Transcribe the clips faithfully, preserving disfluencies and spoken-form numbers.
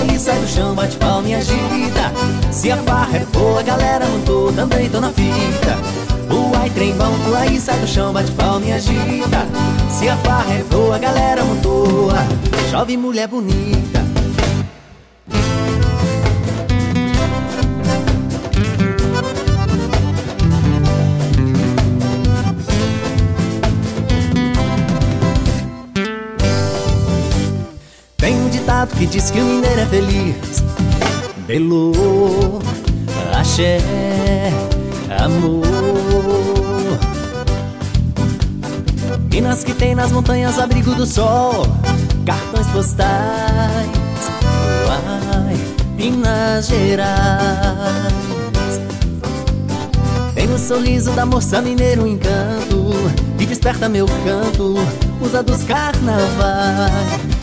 pula e sai do chão, bate palma e agita. Se a farra é boa, a galera montou, também tô na fita. Uai, trem bom, pula e sai do chão, bate palma e agita. Se a farra é boa, a galera montou, chove mulher bonita. Tem um ditado que diz que o mineiro é feliz. Belô, axé, amor. Minas que tem nas montanhas abrigo do sol, cartões postais. Uai, Minas Gerais. Tem no sorriso da moça mineiro um encanto que desperta meu canto, usa dos carnavais.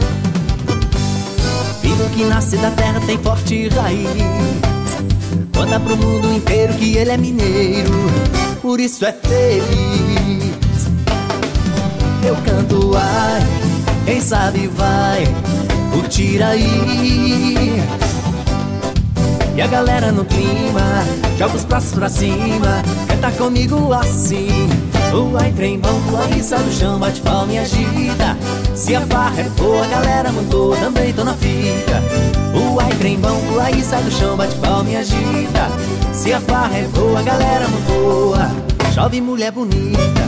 Filho que nasce da terra tem forte raiz, conta pro mundo inteiro que ele é mineiro, por isso é feliz. Eu canto ai, quem sabe vai curtir aí. E a galera no clima joga os braços pra cima, canta comigo assim. Uai, trem bom, uai, sai do chão, bate palma e agita. Se a farra é boa, a galera montou, também tô na fita. Uai, trem bom, uai, sai do chão, bate palma e agita. Se a farra é boa, a galera montou, chove mulher bonita.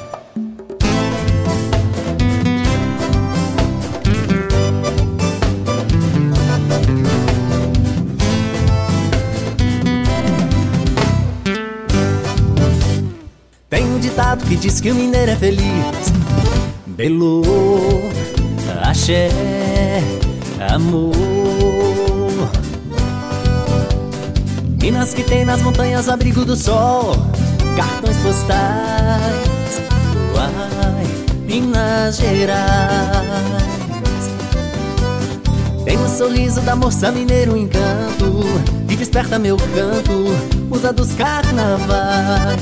Tem um ditado que diz que o mineiro é feliz. Belô, axé, amor. Minas que tem nas montanhas abrigo do sol, cartões postais. Uai, Minas Gerais. Tem no sorriso da moça mineiro um encanto que desperta meu canto, usa dos carnavais.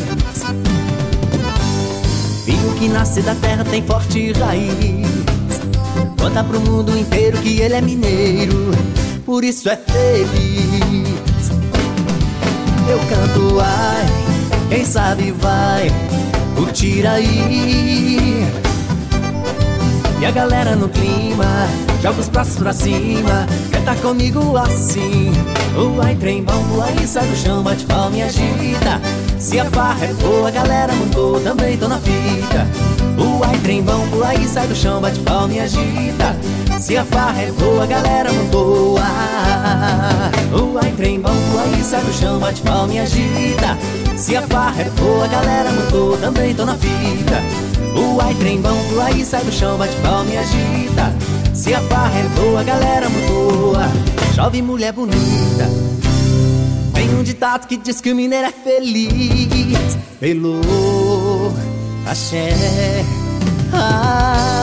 Filho que nasce da terra tem forte raiz, conta pro mundo inteiro que ele é mineiro, por isso é feliz. Eu canto ai, quem sabe vai curtir aí. E a galera no clima joga os braços pra cima, canta comigo assim. Uai, trem bom, uai, sai do chão, bate palma e agita. Se a farra é boa, a galera montou, também tô na fita. Uai, trem bom, uai, sai do chão, bate palma e agita. Se a farra é boa, a galera montou. Uai, trem bom, uai, sai do chão, bate palma e agita. Se a farra é boa, a galera montou, também tô na fita. Uai, trem bom, uai, sai do chão, bate palma e agita. Se a farra é boa, a galera montou, chove mulher bonita. Tem um ditado que diz que o mineiro é feliz. Belô, axé, ah.